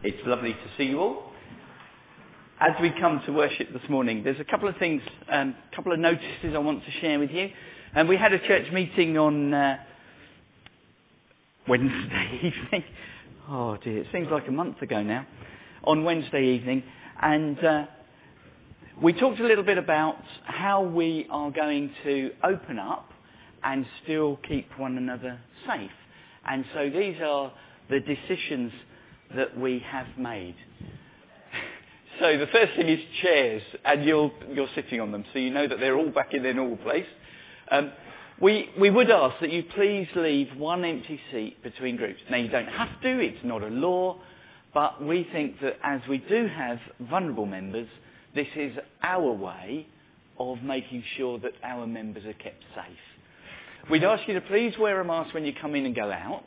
It's lovely to see you all. As we come to worship this morning, there's a couple of things, couple of notices I want to share with you. And we had a church meeting on Wednesday evening. Oh dear, it seems like a month ago now. On Wednesday evening. And we talked a little bit about how we are going to open up and still keep one another safe. And so these are the decisions that we have made. So the first thing is chairs, and you're sitting on them, so you know that they're all back in their normal place. We would ask that you please leave one empty seat between groups. Now you don't have to, it's not a law, but we think that as we do have vulnerable members, this is our way of making sure that our members are kept safe. We'd ask you to please wear a mask when you come in and go out,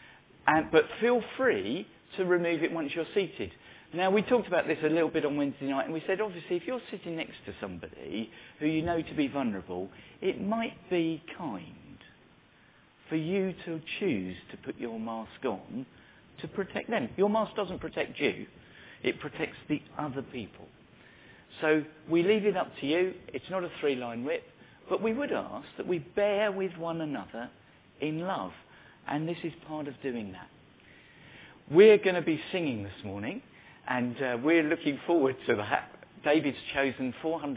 but feel free to remove it once you're seated. Now, we talked about this a little bit on Wednesday night, and we said, obviously, if you're sitting next to somebody who you know to be vulnerable, it might be kind for you to choose to put your mask on to protect them. Your mask doesn't protect you, it protects the other people. So we leave it up to you. It's not a three-line whip, but we would ask that we bear with one another in love, and this is part of doing that. We're going to be singing this morning, and we're looking forward to that. David's chosen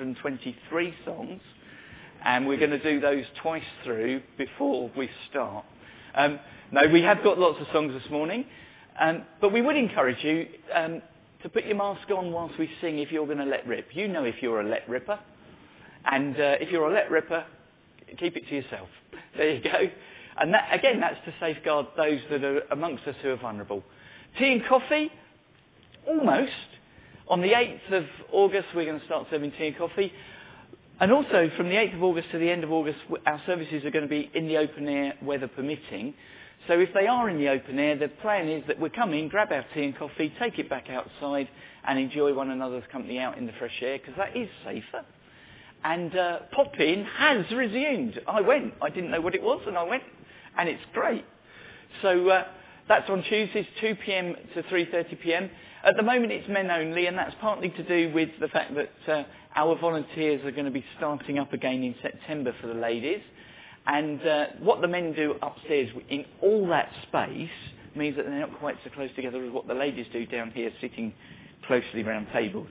423 songs, and we're going to do those twice through before we start. No, we have got lots of songs this morning, but we would encourage you to put your mask on whilst we sing if you're going to let rip. You know if you're a let ripper, and if you're a let ripper, keep it to yourself. There you go. And that, again, that's to safeguard those that are amongst us who are vulnerable. Tea and coffee, almost. On the 8th of August, we're going to start serving tea and coffee. And also, from the 8th of August to the end of August, our services are going to be in the open air, weather permitting. So if they are in the open air, the plan is that we come in, grab our tea and coffee, take it back outside, and enjoy one another's company out in the fresh air, because that is safer. And pop-in has resumed. I went. I didn't know what it was, and I went. And it's great. So that's on Tuesdays, 2 p.m. to 3:30 p.m. At the moment it's men only, and that's partly to do with the fact that our volunteers are going to be starting up again in September for the ladies. And what the men do upstairs in all that space means that they're not quite so close together as what the ladies do down here, sitting closely around tables.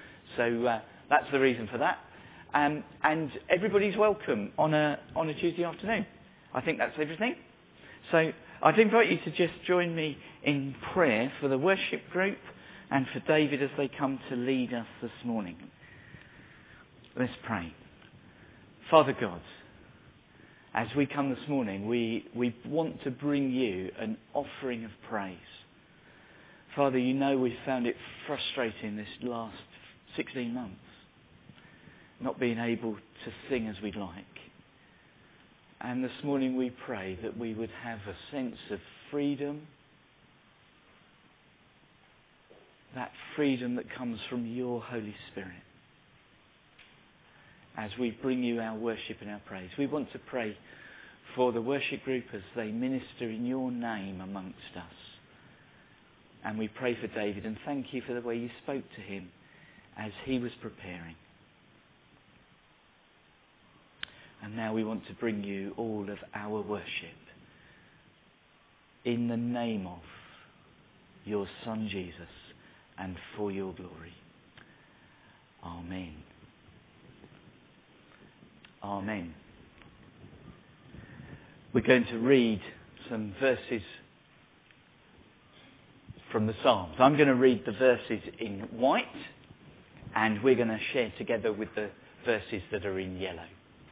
So that's the reason for that. And everybody's welcome on a Tuesday afternoon. I think that's everything. So I'd invite you to just join me in prayer for the worship group and for David as they come to lead us this morning. Let's pray. Father God, as we come this morning, we want to bring you an offering of praise. Father, you know we've found it frustrating this last 16 months, not being able to sing as we'd like. And this morning we pray that we would have a sense of freedom, that freedom that comes from your Holy Spirit. As we bring you our worship and our praise, we want to pray for the worship group as they minister in your name amongst us. And we pray for David and thank you for the way you spoke to him as he was preparing. And now we want to bring you all of our worship in the name of your Son Jesus and for your glory. Amen. Amen. We're going to read some verses from the Psalms. I'm going to read the verses in white, and we're going to share together with the verses that are in yellow.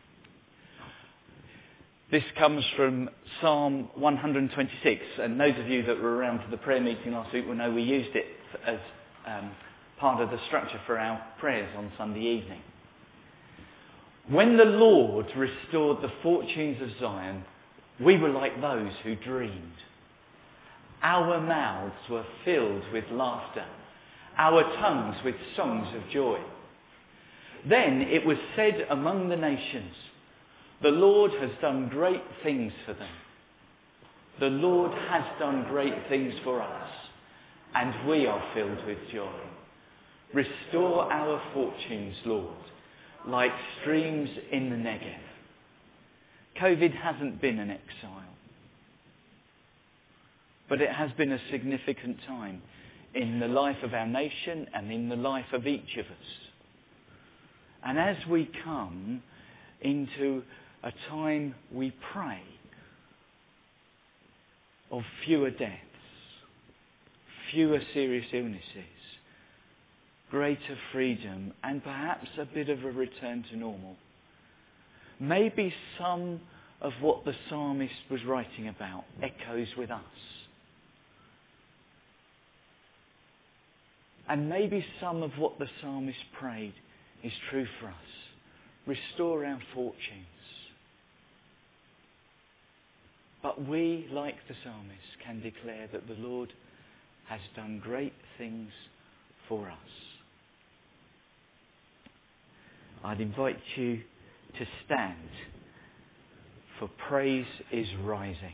This comes from Psalm 126, and those of you that were around for the prayer meeting last week will know we used it as part of the structure for our prayers on Sunday evening. When the Lord restored the fortunes of Zion, we were like those who dreamed. Our mouths were filled with laughter, our tongues with songs of joy. Then it was said among the nations, the Lord has done great things for them. The Lord has done great things for us, and we are filled with joy. Restore our fortunes, Lord, like streams in the Negev. COVID hasn't been an exile, but it has been a significant time in the life of our nation and in the life of each of us. And as we come into a time, we pray, of fewer deaths, fewer serious illnesses, greater freedom, and perhaps a bit of a return to normal. Maybe some of what the psalmist was writing about echoes with us. And maybe some of what the psalmist prayed is true for us. Restore our fortunes. But we, like the psalmist, can declare that the Lord has done great things for us. I'd invite you to stand, for praise is rising.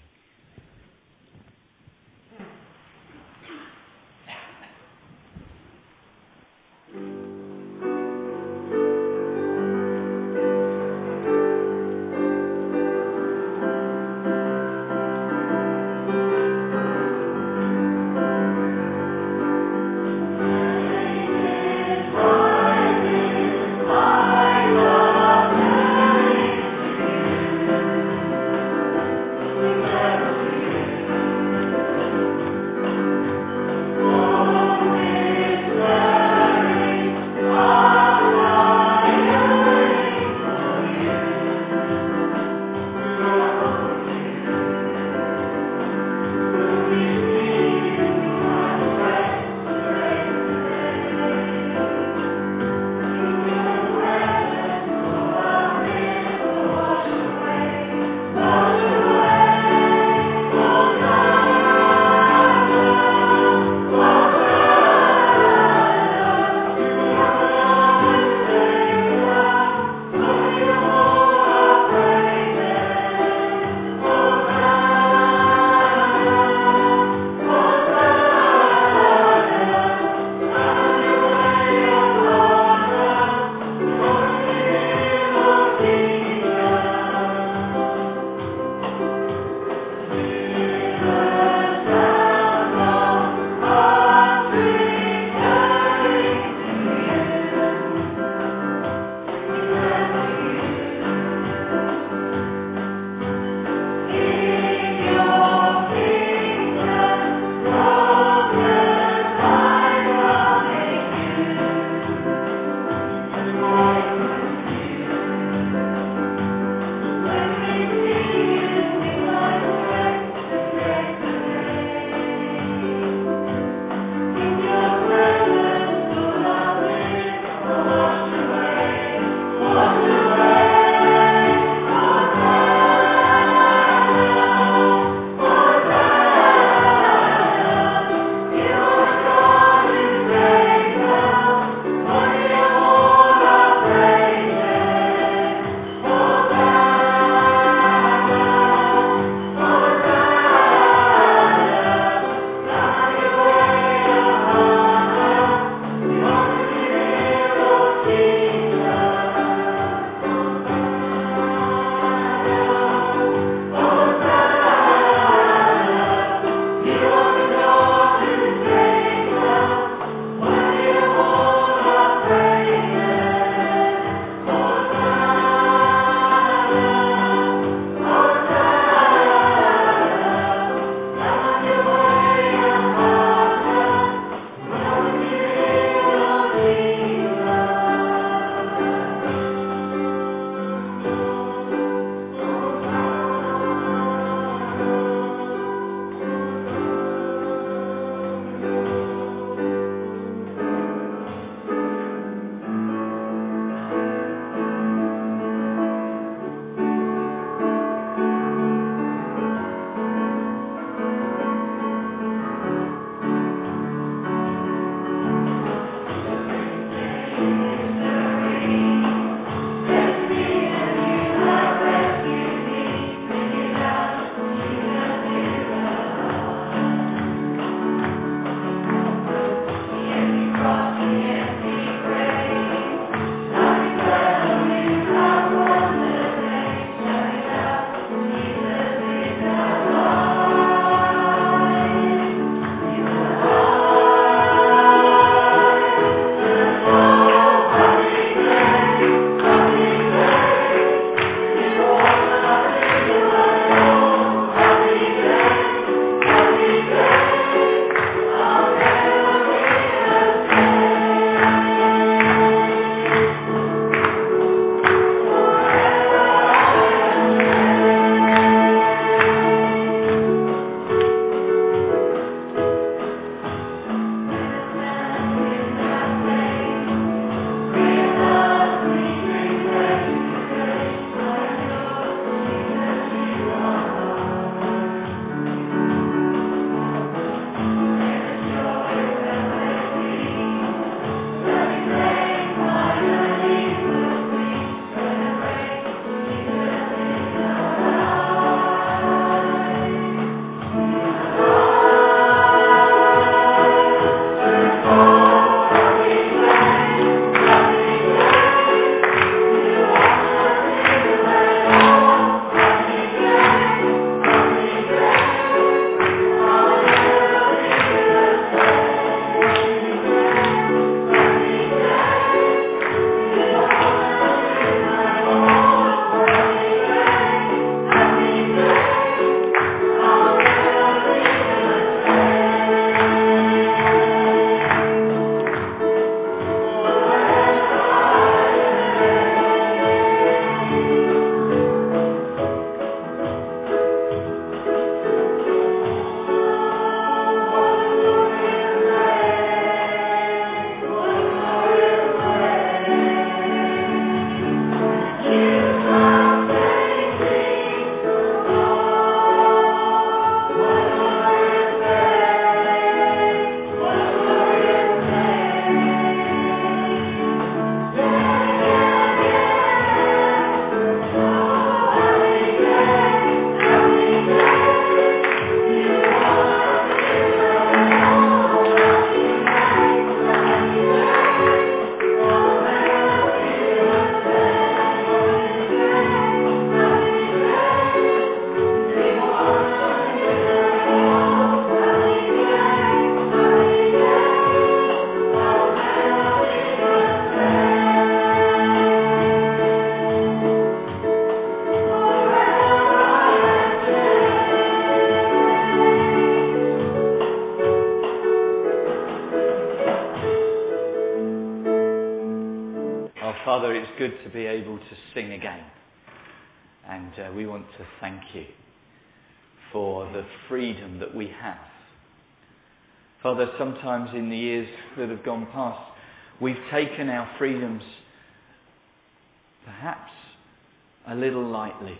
Father, it's good to be able to sing again. And we want to thank you for the freedom that we have. Father, sometimes in the years that have gone past, we've taken our freedoms perhaps a little lightly.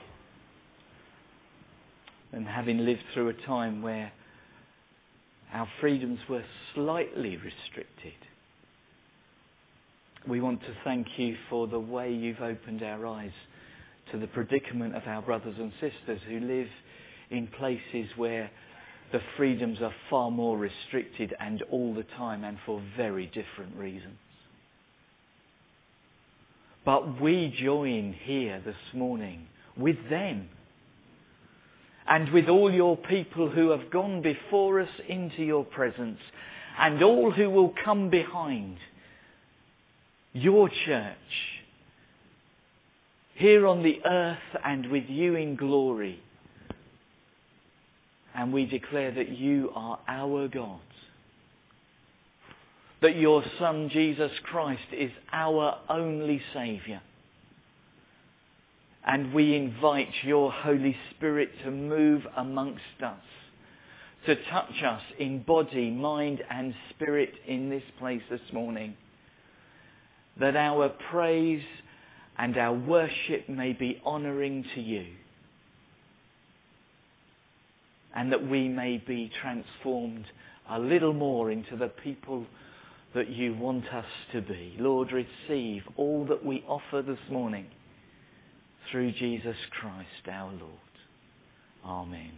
And having lived through a time where our freedoms were slightly restricted, we want to thank you for the way you've opened our eyes to the predicament of our brothers and sisters who live in places where the freedoms are far more restricted and all the time and for very different reasons. But we join here this morning with them and with all your people who have gone before us into your presence and all who will come behind your church here on the earth and with you in glory. And we declare that you are our God. That your Son Jesus Christ is our only Saviour. And we invite your Holy Spirit to move amongst us, to touch us in body, mind and spirit in this place this morning. That our praise and our worship may be honouring to you. And that we may be transformed a little more into the people that you want us to be. Lord, receive all that we offer this morning through Jesus Christ our Lord. Amen.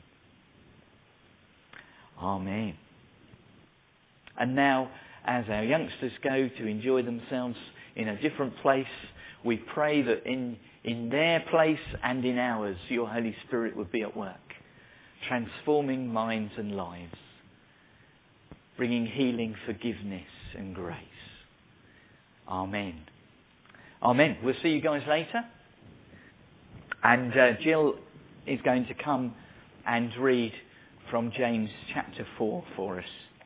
Amen. And now, as our youngsters go to enjoy themselves in a different place, we pray that in their place and in ours, your Holy Spirit would be at work, transforming minds and lives, bringing healing, forgiveness and grace. Amen. Amen. We'll see you guys later. And Jill is going to come and read from James chapter 4 for us.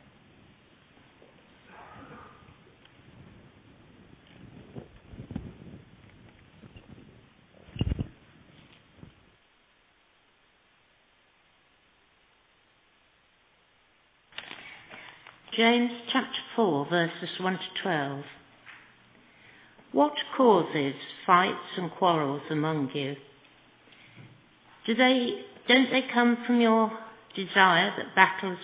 James chapter 4 verses 1 to 12. What causes fights and quarrels among you? Don't they come from your desire that battles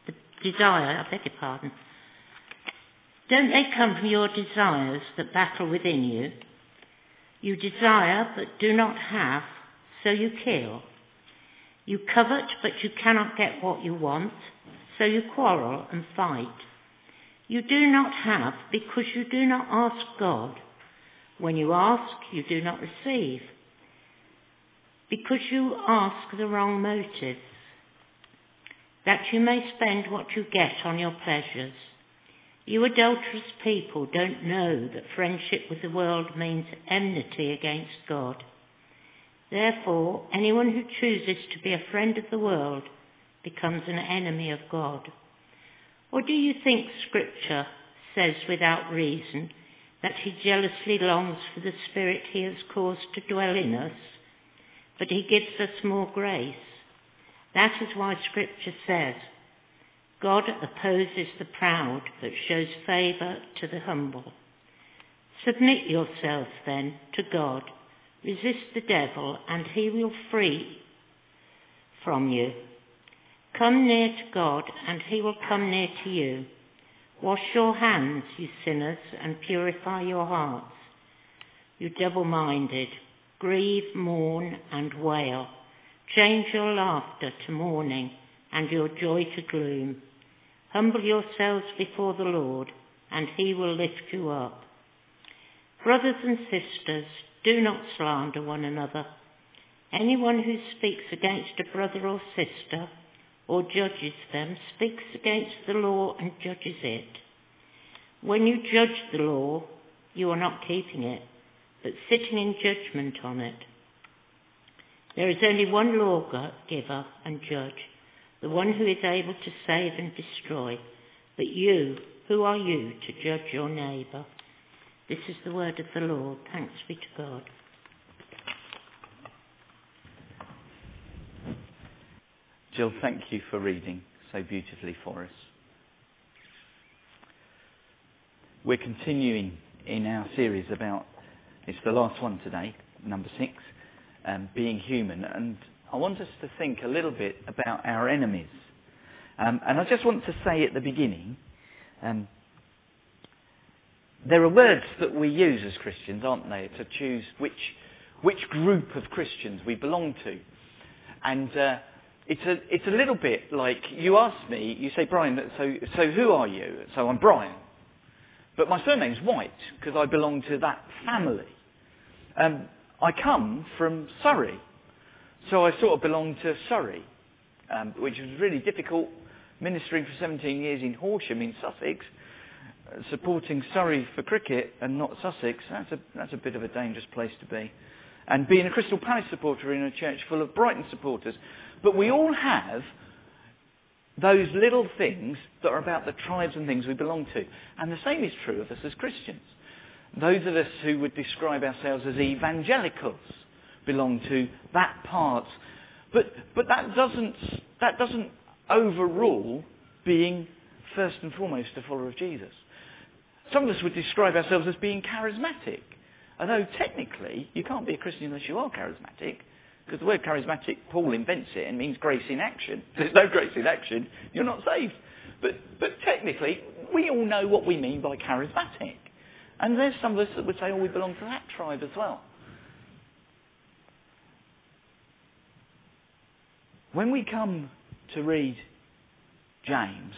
Don't they come from your desires that battle within you? You desire but do not have, so you kill. You covet but you cannot get what you want, so you quarrel and fight. You do not have because you do not ask God. When you ask, you do not receive, because you ask the wrong motives, that you may spend what you get on your pleasures. You adulterous people don't know that friendship with the world means enmity against God. Therefore, anyone who chooses to be a friend of the world becomes an enemy of God. Or do you think Scripture says without reason that he jealously longs for the Spirit he has caused to dwell in us, but he gives us more grace? That is why Scripture says, God opposes the proud, but shows favour to the humble. Submit yourselves then to God. Resist the devil, and he will flee from you. Come near to God, and he will come near to you. Wash your hands, you sinners, and purify your hearts. You double-minded, grieve, mourn, and wail. Change your laughter to mourning, and your joy to gloom. Humble yourselves before the Lord, and he will lift you up. Brothers and sisters, do not slander one another. Anyone who speaks against a brother or sister, or judges them, speaks against the law and judges it. When you judge the law, you are not keeping it, but sitting in judgment on it. There is only one lawgiver and judge, the one who is able to save and destroy. But you, who are you to judge your neighbour? This is the word of the Lord. Thanks be to God. Jill, thank you for reading so beautifully for us. We're continuing in our series about, it's the last one today, number 6, being human. And I want us to think a little bit about our enemies. And I just want to say at the beginning, there are words that we use as Christians, aren't they, to choose which group of Christians we belong to. And it's a little bit like, you ask me, you say, Brian, so who are you? So I'm Brian. But my surname's White, because I belong to that family. I come from Surrey, so I sort of belong to Surrey, which was really difficult, ministering for 17 years in Horsham in Sussex, supporting Surrey for cricket and not Sussex. That's a bit of a dangerous place to be. And being a Crystal Palace supporter in a church full of Brighton supporters. But we all have those little things that are about the tribes and things we belong to. And the same is true of us as Christians. Those of us who would describe ourselves as evangelicals belong to that part. But that doesn't overrule being first and foremost a follower of Jesus. Some of us would describe ourselves as being charismatic. Although technically you can't be a Christian unless you are charismatic. Because the word charismatic, Paul invents it and means grace in action. If there's no grace in action, you're not saved. But technically, we all know what we mean by charismatic. And there's some of us that would say, we belong to that tribe as well. When we come to read James,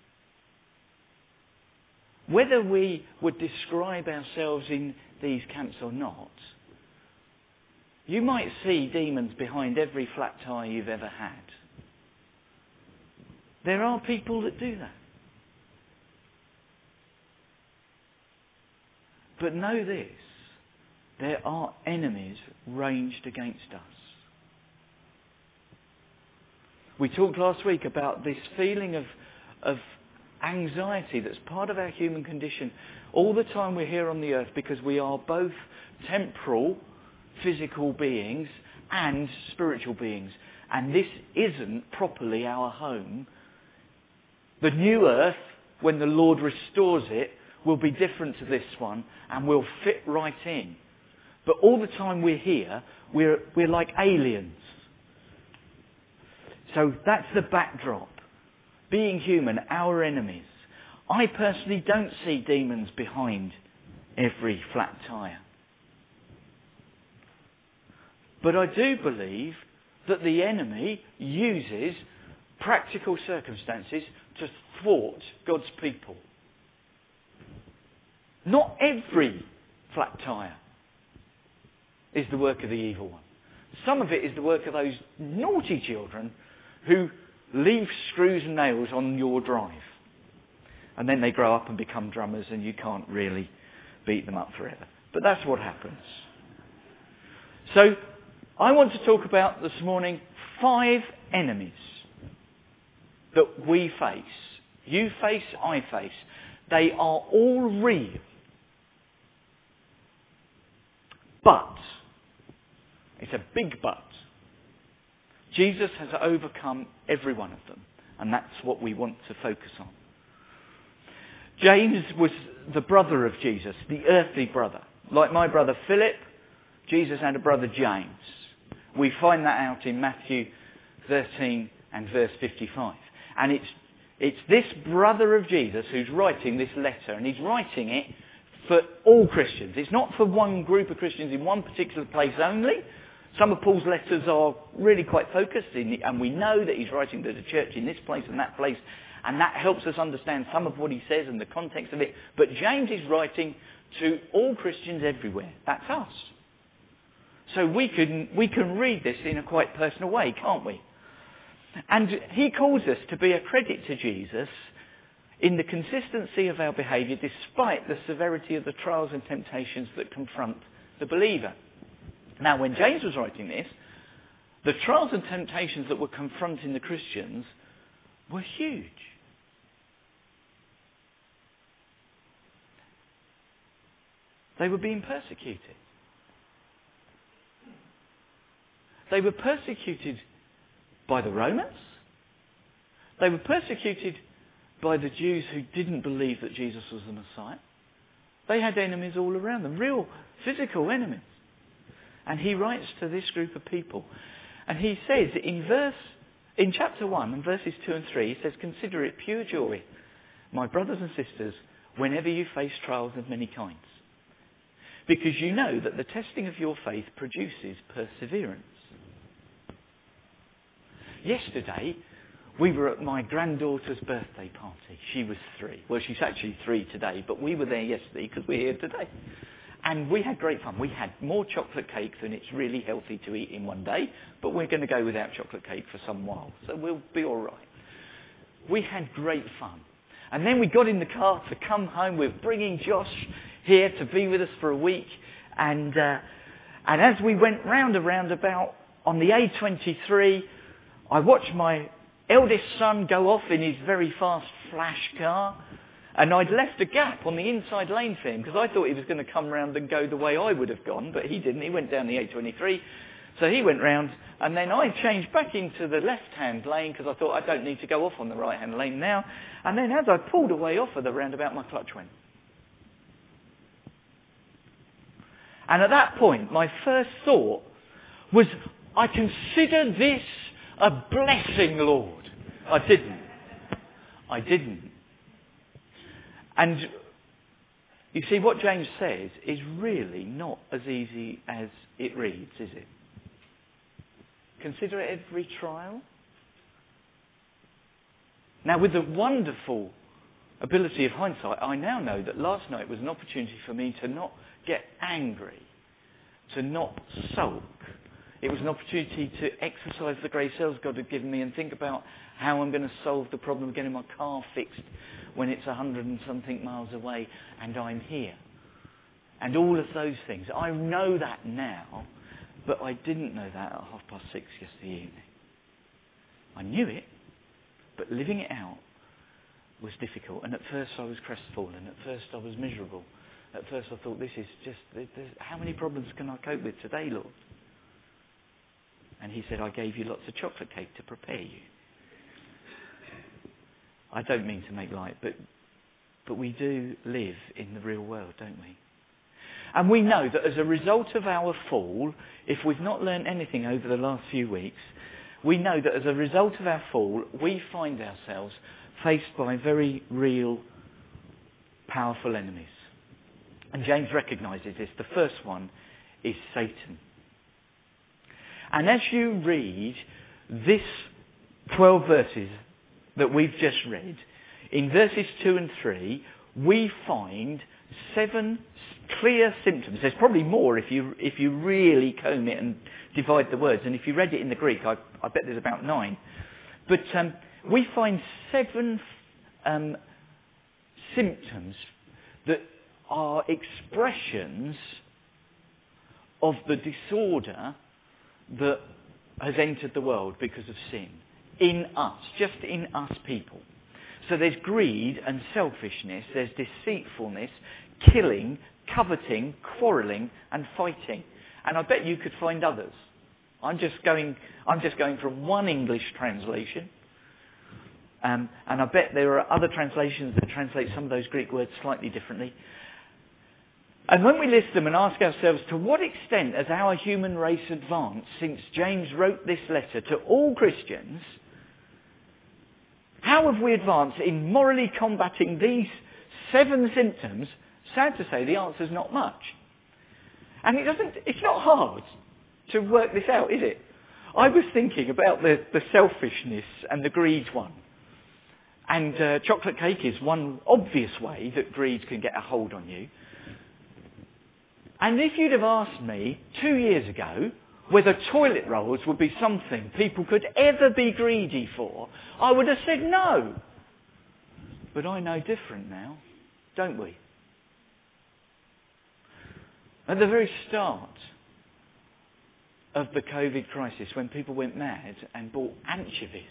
whether we would describe ourselves in these camps or not, you might see demons behind every flat tire you've ever had. There are people that do that. But know this, there are enemies ranged against us. We talked last week about this feeling of anxiety that's part of our human condition all the time we're here on the earth, because we are both temporal, physical beings and spiritual beings. And this isn't properly our home. The new earth, when the Lord restores it, will be different to this one and will fit right in. But all the time we're here, we're like aliens. So that's the backdrop. Being human, our enemies. I personally don't see demons behind every flat tire. But I do believe that the enemy uses practical circumstances to thwart God's people. Not every flat tire is the work of the evil one. Some of it is the work of those naughty children who leave screws and nails on your drive. And then they grow up and become drummers and you can't really beat them up forever. But that's what happens. So I want to talk about this morning 5 enemies that we face. You face, I face. They are all real. But, it's a big but, Jesus has overcome every one of them. And that's what we want to focus on. James was the brother of Jesus, the earthly brother. Like my brother Philip, Jesus had a brother James. We find that out in Matthew 13 and verse 55. And it's this brother of Jesus who's writing this letter, and he's writing it for all Christians. It's not for one group of Christians in one particular place only. Some of Paul's letters are really quite focused, and we know that he's writing to the church in this place and that place, and that helps us understand some of what he says and the context of it. But James is writing to all Christians everywhere. That's us. So we can read this in a quite personal way, can't we? And he calls us to be a credit to Jesus in the consistency of our behaviour despite the severity of the trials and temptations that confront the believer. Now, when James was writing this, the trials and temptations that were confronting the Christians were huge. They were being persecuted. They were persecuted by the Romans. They were persecuted by the Jews who didn't believe that Jesus was the Messiah. They had enemies all around them, real physical enemies. And he writes to this group of people. And he says in chapter 1 and verses 2 and 3, he says, "Consider it pure joy, my brothers and sisters, whenever you face trials of many kinds. Because you know that the testing of your faith produces perseverance." Yesterday, we were at my granddaughter's birthday party. She was 3. Well, she's actually 3 today, but we were there yesterday because we're here today. And we had great fun. We had more chocolate cake than it's really healthy to eat in one day, but we're going to go without chocolate cake for some while, so we'll be all right. We had great fun. And then we got in the car to come home. We're bringing Josh here to be with us for a week. And as we went round a roundabout on the A23, I watched my eldest son go off in his very fast flash car. And I'd left a gap on the inside lane for him because I thought he was going to come round and go the way I would have gone, but he didn't. He went down the A23. So he went round, and then I changed back into the left-hand lane because I thought I don't need to go off on the right-hand lane now. And then as I pulled away off of the roundabout, my clutch went. And at that point, my first thought was, I consider this a blessing, Lord. I didn't. And you see, what James says is really not as easy as it reads, is it? Consider every trial. Now, with the wonderful ability of hindsight, I now know that last night was an opportunity for me to not get angry, to not sulk. It was an opportunity to exercise the grey cells God had given me and think about how I'm going to solve the problem of getting my car fixed when it's 100 and something miles away and I'm here. And all of those things. I know that now, but I didn't know that at 6:30 yesterday evening. I knew it, but living it out was difficult. And at first I was crestfallen. At first I was miserable. At first I thought, this is just, how many problems can I cope with today, Lord? And he said, I gave you lots of chocolate cake to prepare you. I don't mean to make light, but we do live in the real world, don't we? And we know that as a result of our fall, if we've not learned anything over the last few weeks, we know that as a result of our fall, we find ourselves faced by very real, powerful enemies. And James recognises this. The first one is Satan. And as you read this 12 verses that we've just read, in verses 2 and 3, we find 7 clear symptoms. There's probably more if you really comb it and divide the words. And if you read it in the Greek, I bet there's about 9. But we find 7 symptoms that are expressions of the disorder that has entered the world because of sin. In us, just in us people. So there's greed and selfishness, there's deceitfulness, killing, coveting, quarrelling and fighting. And I bet you could find others. I'm just going from one English translation. And I bet there are other translations that translate some of those Greek words slightly differently. And when we list them and ask ourselves, to what extent has our human race advanced since James wrote this letter to all Christians? How have we advanced in morally combating these 7 symptoms? Sad to say, the answer is not much. And it's not hard to work this out, is it? I was thinking about the selfishness and the greed one. And chocolate cake is one obvious way that greed can get a hold on you. And if you'd have asked me 2 years ago whether toilet rolls would be something people could ever be greedy for, I would have said no. But I know different now, don't we? At the very start of the COVID crisis, when people went mad and bought anchovies.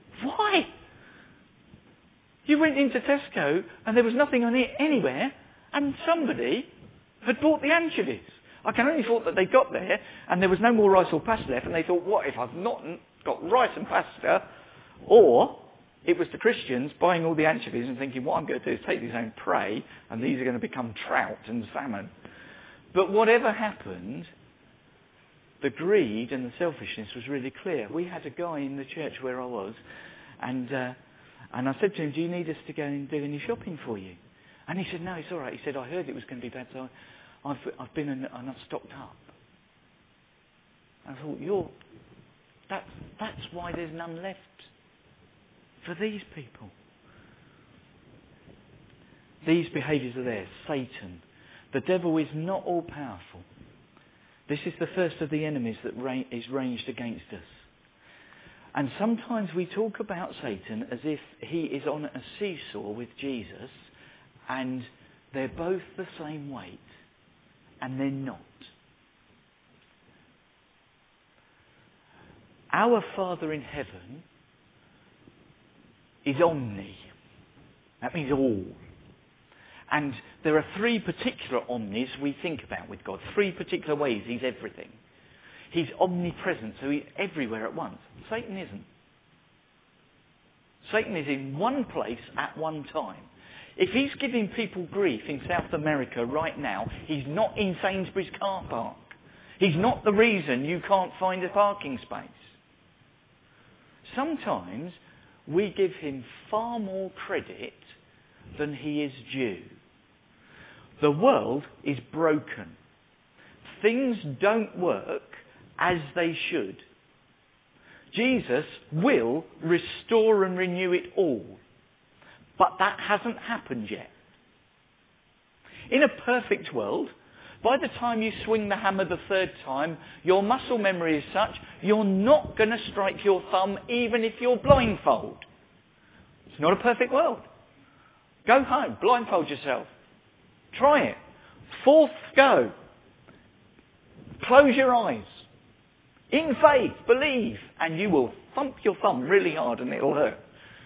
Why? You went into Tesco and there was nothing on it anywhere, And somebody had bought the anchovies. I can only thought that they got there and there was no more rice or pasta left, and they thought, what if I've not got rice and pasta? Or it was the Christians buying all the anchovies and thinking, what I'm going to do is take these own prey and these are going to become trout and salmon. But whatever happened, the greed and the selfishness was really clear. We had a guy in the church where I was, and I said to him, do you need us to go and do any shopping for you? And he said, no, it's all right. He said, I heard it was going to be bad, so I've been and I've stocked up. I thought, that's why there's none left for these people. These behaviours are there. Satan. The devil is not all powerful. This is the first of the enemies that is ranged against us. And sometimes we talk about Satan as if he is on a seesaw with Jesus and they're both the same weight. And they're not. Our Father in heaven is omni. That means all. And there are three particular omnis we think about with God. Three particular ways he's everything. He's omnipresent, so he's everywhere at once. Satan isn't. Satan is in one place at one time. If he's giving people grief in South America right now, he's not in Sainsbury's car park. He's not the reason you can't find a parking space. Sometimes we give him far more credit than he is due. The world is broken. Things don't work as they should. Jesus will restore and renew it all. But that hasn't happened yet. In a perfect world, by the time you swing the hammer the third time, your muscle memory is such, you're not going to strike your thumb even if you're blindfold. It's not a perfect world. Go home, blindfold yourself. Try it. Fourth go. Close your eyes. In faith, believe, and you will thump your thumb really hard and it'll hurt.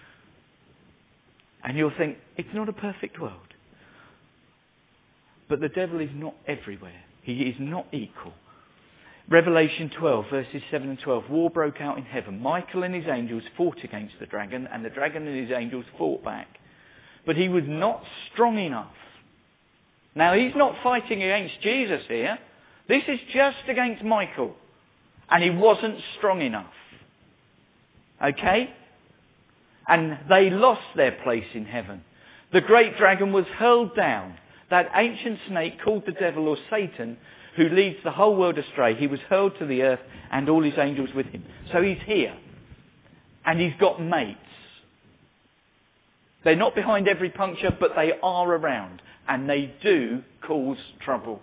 And you'll think, it's not a perfect world. But the devil is not everywhere. He is not equal. Revelation 12, verses 7 and 12. War broke out in heaven. Michael and his angels fought against the dragon, and the dragon and his angels fought back. But he was not strong enough. Now, he's not fighting against Jesus here. This is just against Michael. And he wasn't strong enough. Okay? And they lost their place in heaven. The great dragon was hurled down. That ancient snake called the devil or Satan, who leads the whole world astray, he was hurled to the earth and all his angels with him. So he's here. And he's got mates. They're not behind every puncture, but they are around. And they do cause trouble.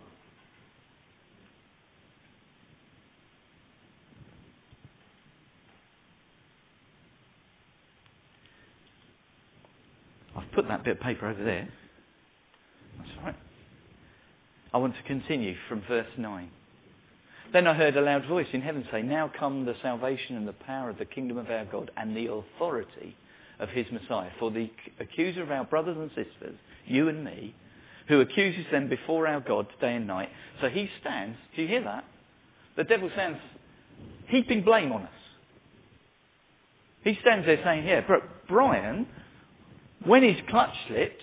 I've put that bit of paper over there. That's all right. I want to continue from verse 9. Then I heard a loud voice in heaven say, now come the salvation and the power of the kingdom of our God and the authority of his Messiah. For the accuser of our brothers and sisters, you and me, who accuses them before our God day and night. So he stands, do you hear that? The devil stands heaping blame on us. He stands there saying, yeah, but Brian, when his clutch slipped,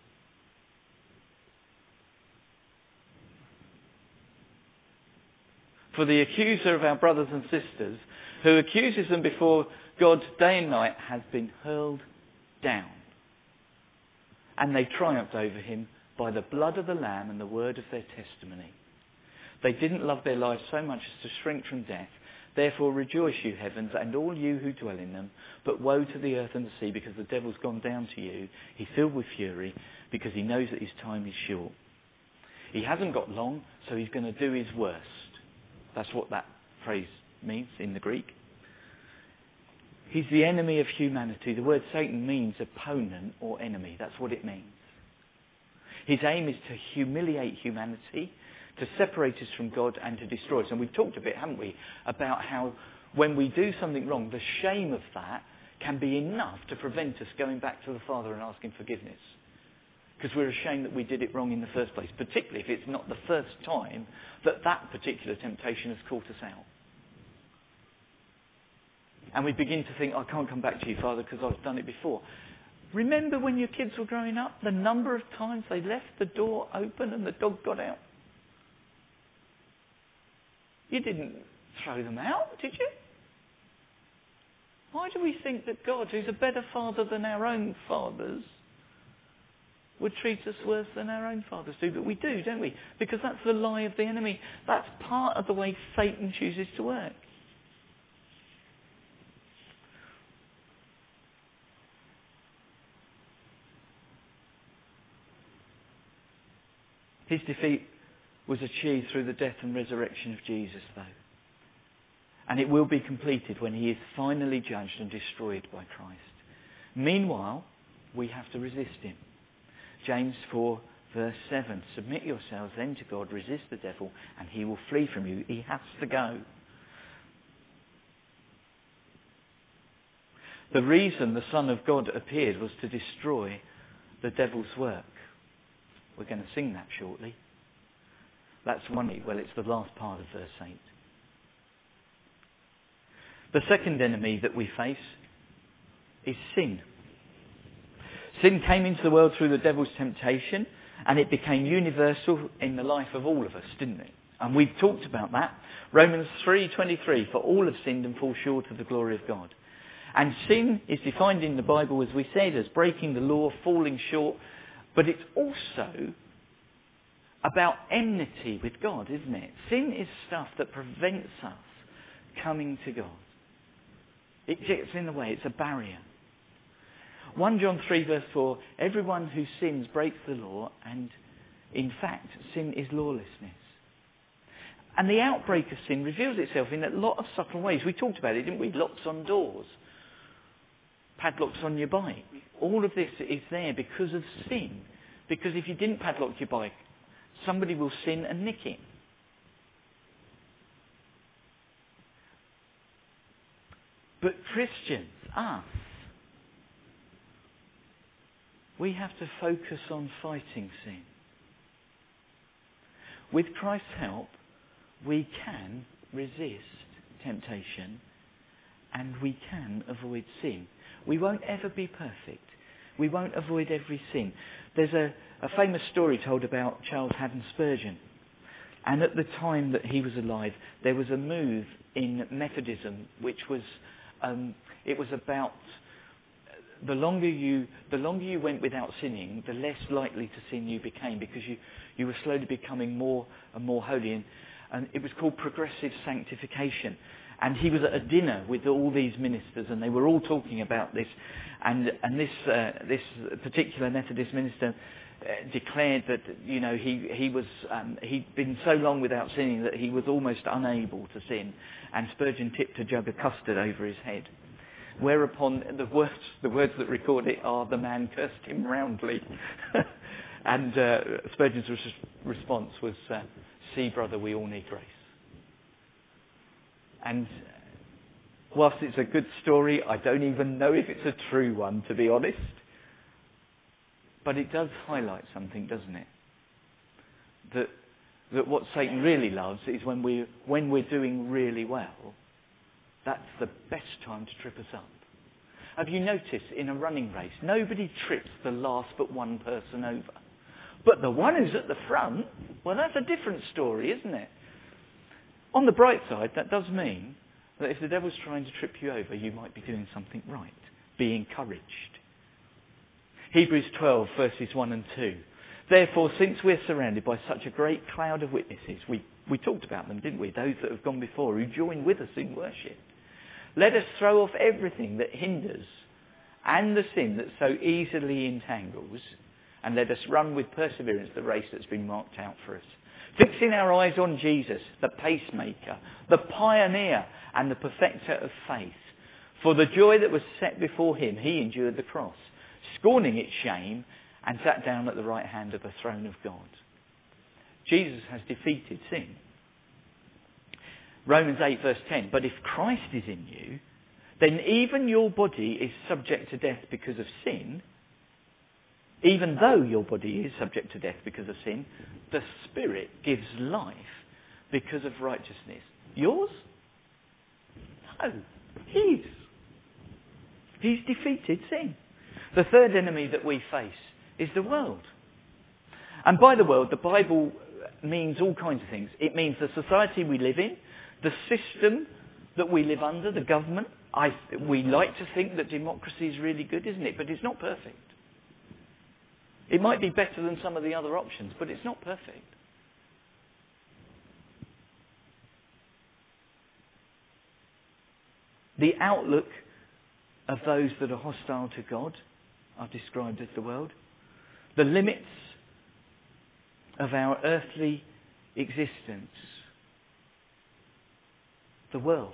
for the accuser of our brothers and sisters, who accuses them before God day and night, has been hurled down. And they triumphed over him by the blood of the Lamb and the word of their testimony. They didn't love their lives so much as to shrink from death. Therefore rejoice, you heavens, and all you who dwell in them. But woe to the earth and the sea, because the devil's gone down to you. He's filled with fury, because he knows that his time is short. He hasn't got long, so he's going to do his worst. That's what that phrase means in the Greek. He's the enemy of humanity. The word Satan means opponent or enemy. That's what it means. His aim is to humiliate humanity, to separate us from God and to destroy us. And we've talked a bit, haven't we, about how when we do something wrong, the shame of that can be enough to prevent us going back to the Father and asking forgiveness. because we're ashamed that we did it wrong in the first place, particularly if it's not the first time that that particular temptation has caught us out. And we begin to think, I can't come back to you, Father, because I've done it before. Remember when your kids were growing up, the number of times they left the door open and the dog got out? You didn't throw them out, did you? Why do we think that God, who's a better father than our own fathers, would treat us worse than our own fathers do? But we do, don't we? Because that's the lie of the enemy. That's part of the way Satan chooses to work. His defeat was achieved through the death and resurrection of Jesus, though. And it will be completed when he is finally judged and destroyed by Christ. Meanwhile, we have to resist him. James 4, verse 7. Submit yourselves then to God, resist the devil, and he will flee from you. He has to go. The reason the Son of God appeared was to destroy the devil's work. We're going to sing that shortly. That's one. Well, it's the last part of verse 8. The second enemy that we face is sin. Sin came into the world through the devil's temptation, and it became universal in the life of all of us, didn't it? And we've talked about that. Romans 3:23, for all have sinned and fall short of the glory of God. And sin is defined in the Bible, as we said, as breaking the law, falling short. But it's also about enmity with God, isn't it? Sin is stuff that prevents us coming to God. It gets in the way. It's a barrier. 1 John 3 verse 4, everyone who sins breaks the law, and in fact, sin is lawlessness. And the outbreak of sin reveals itself in a lot of subtle ways. We talked about it, didn't we? Locks on doors, padlocks on your bike. All of this is there because of sin. Because if you didn't padlock your bike, somebody will sin and nick it. But Christians, us, we have to focus on fighting sin. With Christ's help, we can resist temptation and we can avoid sin. We won't ever be perfect. We won't avoid every sin. There's a famous story told about Charles Haddon Spurgeon. And at the time that he was alive, there was a move in Methodism, which was, it was about the longer you went without sinning, the less likely to sin you became, because you were slowly becoming more and more holy. And it was called progressive sanctification. And he was at a dinner with all these ministers, and they were all talking about this. And this particular Methodist minister declared that, you know, he'd been so long without sinning that he was almost unable to sin. And Spurgeon tipped a jug of custard over his head. Whereupon the words that record it are, the man cursed him roundly. And Spurgeon's response was, see, brother, we all need grace. And whilst it's a good story, I don't even know if it's a true one, to be honest. But it does highlight something, doesn't it? That what Satan really loves is when we're doing really well, that's the best time to trip us up. Have you noticed in a running race, nobody trips the last but one person over? But the one who's at the front, well, that's a different story, isn't it? On the bright side, that does mean that if the devil's trying to trip you over, you might be doing something right. Be encouraged. Hebrews 12, verses 1 and 2. Therefore, since we're surrounded by such a great cloud of witnesses, we talked about them, didn't we? Those that have gone before, who join with us in worship. Let us throw off everything that hinders and the sin that so easily entangles, and let us run with perseverance the race that's been marked out for us. Fixing our eyes on Jesus, the pacemaker, the pioneer and the perfecter of faith. For the joy that was set before him, he endured the cross, scorning its shame, and sat down at the right hand of the throne of God. Jesus has defeated sin. Romans 8 verse 10, but if Christ is in you, then even your body is subject to death because of sin, Even though your body is subject to death because of sin, the Spirit gives life because of righteousness. Yours? No, his. He's defeated sin. The third enemy that we face is the world. And by the world, the Bible means all kinds of things. It means the society we live in, the system that we live under, the government. We like to think that democracy is really good, isn't it? But it's not perfect. It might be better than some of the other options, but it's not perfect. The outlook of those that are hostile to God are described as the world. The limits of our earthly existence, the world.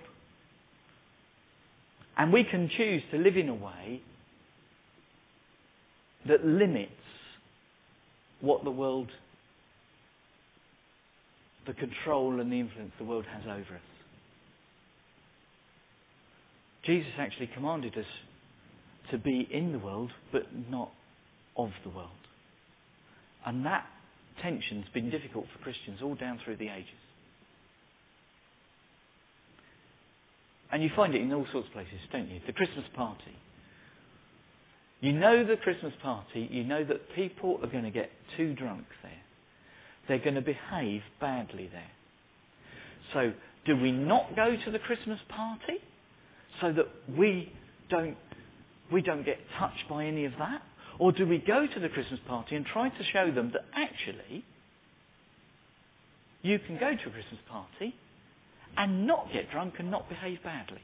And we can choose to live in a way that limits what the world, the control and the influence the world has over us. Jesus actually commanded us to be in the world, but not of the world. And that tension's been difficult for Christians all down through the ages. And you find it in all sorts of places, don't you? The Christmas party. You know the Christmas party, you know that people are going to get too drunk there. They're going to behave badly there. So, do we not go to the Christmas party so that we don't get touched by any of that? Or do we go to the Christmas party and try to show them that actually you can go to a Christmas party and not get drunk and not behave badly?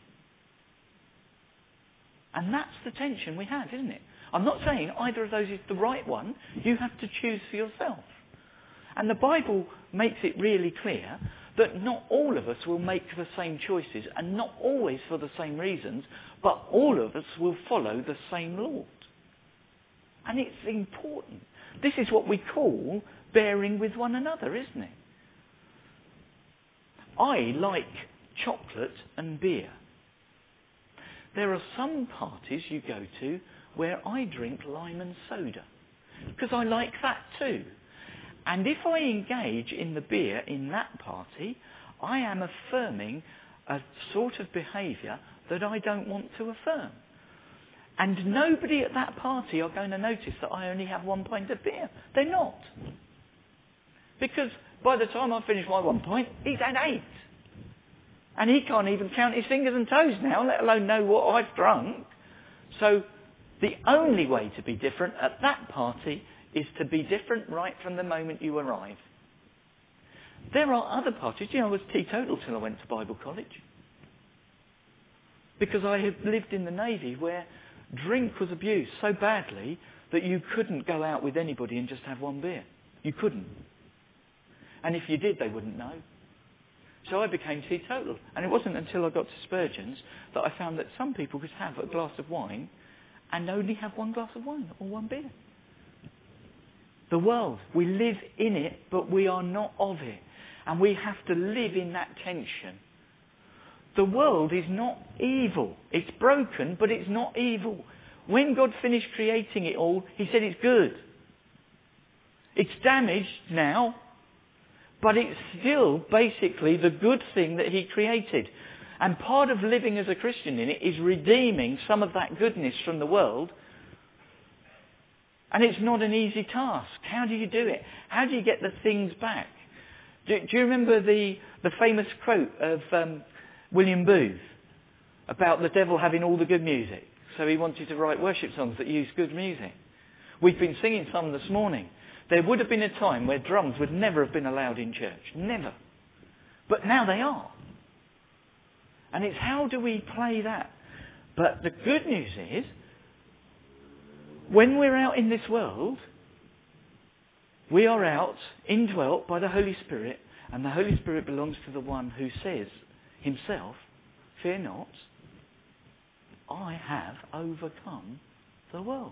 And that's the tension we have, isn't it? I'm not saying either of those is the right one. You have to choose for yourself. And the Bible makes it really clear that not all of us will make the same choices, and not always for the same reasons, but all of us will follow the same Lord. And it's important. This is what we call bearing with one another, isn't it? I like chocolate and beer. There are some parties you go to where I drink lime and soda, because I like that too. And if I engage in the beer in that party, I am affirming a sort of behaviour that I don't want to affirm. And nobody at that party are going to notice that I only have 1 pint of beer. They're not. Because by the time I finish my 1 pint, he's had 8. And he can't even count his fingers and toes now, let alone know what I've drunk. So the only way to be different at that party is to be different right from the moment you arrive. There are other parties. I was teetotal till I went to Bible college. Because I had lived in the Navy where drink was abused so badly that you couldn't go out with anybody and just have 1 beer. You couldn't. And if you did, they wouldn't know. So I became teetotal. And it wasn't until I got to Spurgeon's that I found that some people could have a glass of wine and only have 1 glass of wine or 1 beer. The world, we live in it, but we are not of it. And we have to live in that tension. The world is not evil. It's broken, but it's not evil. When God finished creating it all, he said it's good. It's damaged now, but it's still basically the good thing that he created. And part of living as a Christian in it is redeeming some of that goodness from the world. And it's not an easy task. How do you do it? How do you get the things back? Do you remember the famous quote of William Booth about the devil having all the good music? So he wanted to write worship songs that use good music. We've been singing some this morning. There would have been a time where drums would never have been allowed in church. Never. But now they are. And it's how do we play that? But the good news is, when we're out in this world, we are out, indwelt by the Holy Spirit, and the Holy Spirit belongs to the one who says himself, "Fear not, I have overcome the world."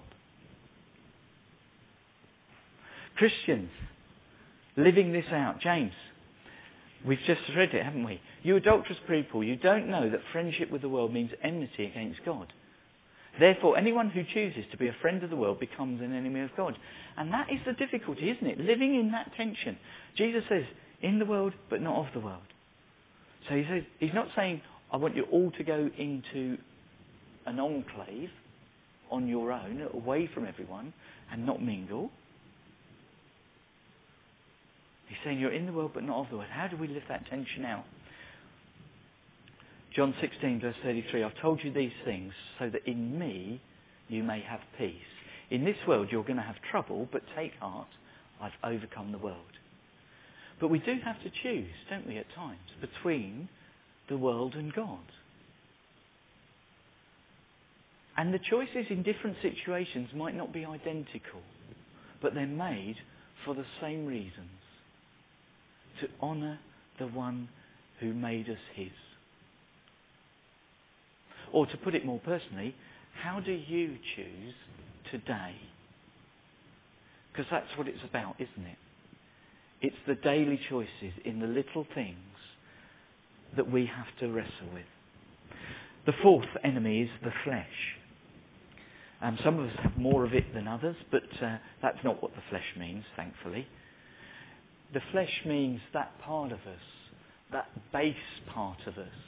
Christians, living this out. James, we've just read it, haven't we? You adulterous people, you don't know that friendship with the world means enmity against God. Therefore, anyone who chooses to be a friend of the world becomes an enemy of God. And that is the difficulty, isn't it? Living in that tension. Jesus says, in the world, but not of the world. So he says, he's not saying, I want you all to go into an enclave on your own, away from everyone, and not mingle. He's saying you're in the world, but not of the world. How do we live that tension out? John 16, verse 33, I've told you these things so that in me you may have peace. In this world you're going to have trouble, but take heart, I've overcome the world. But we do have to choose, don't we, at times, between the world and God. And the choices in different situations might not be identical, but they're made for the same reasons. To honour the one who made us his. Or to put it more personally, how do you choose today? Because that's what it's about, isn't it? It's the daily choices in the little things that we have to wrestle with. The fourth enemy is the flesh. Some of us have more of it than others, but that's not what the flesh means, thankfully. The flesh means that part of us, that base part of us.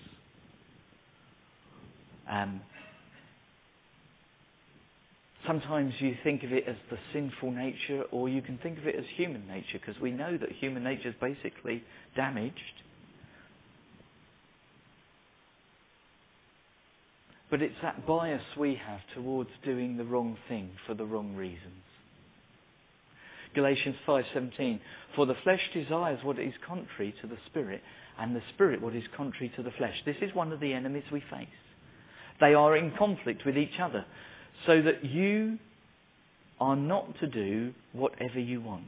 Sometimes you think of it as the sinful nature, or you can think of it as human nature, because we know that human nature is basically damaged. But it's that bias we have towards doing the wrong thing for the wrong reasons. Galatians 5:17, for the flesh desires what is contrary to the spirit, and the spirit what is contrary to the flesh. This is one of the enemies we face. They are in conflict with each other, so that you are not to do whatever you want.